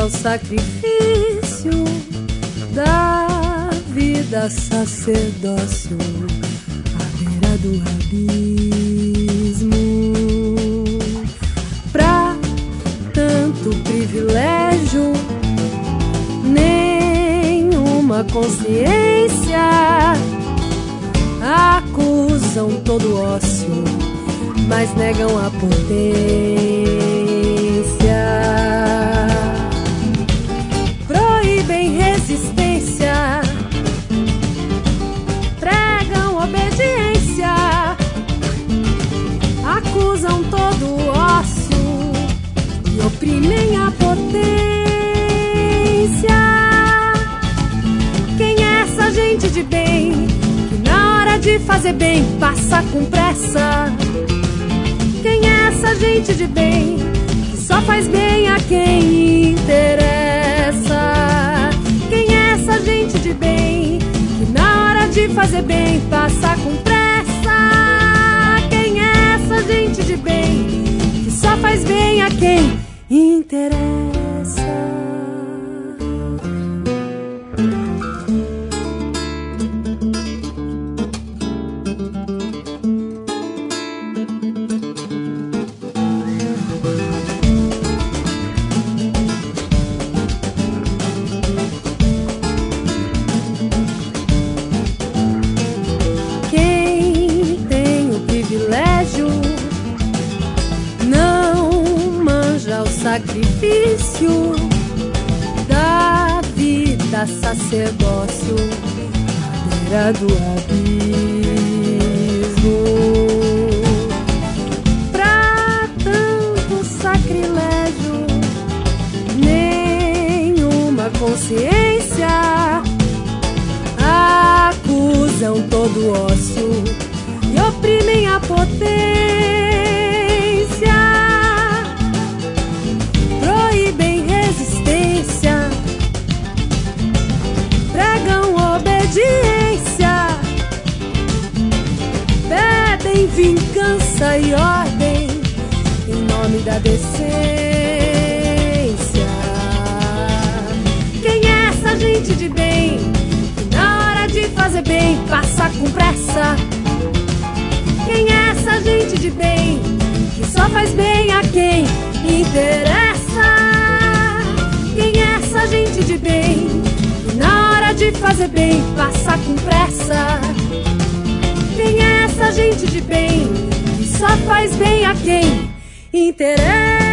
manja o sacrifício da vida, sacerdócio à beira do abismo. Pra tanto privilégio, nenhuma consciência, acusam todo ócio, mas negam a potência. Proíbem resistência, pregam obediência, acusam todo ócio e oprimem a potência. Quem é essa gente de bem que na hora de fazer bem passa com pressa? Quem é essa gente de bem que só faz bem a quem interessa? Quem é essa gente de bem que na hora de fazer bem passa com pressa? Quem é essa gente de bem que só faz bem a quem interessa? Sacrifício da vida, sacerdócio à beira do abismo. Pra tanto sacrilégio, nenhuma consciência, acusam todo ócio e oprimem a potência. Proíbem resistência, pregam obediência, pedem vingança e ordem em nome da decência. Quem é essa gente de bem que na hora de fazer bem passa com pressa? Quem é essa gente de bem que só faz bem a quem interessa? Quem é essa gente de bem que na hora de fazer bem passa com pressa? Quem é essa gente de bem que só faz bem a quem interessa?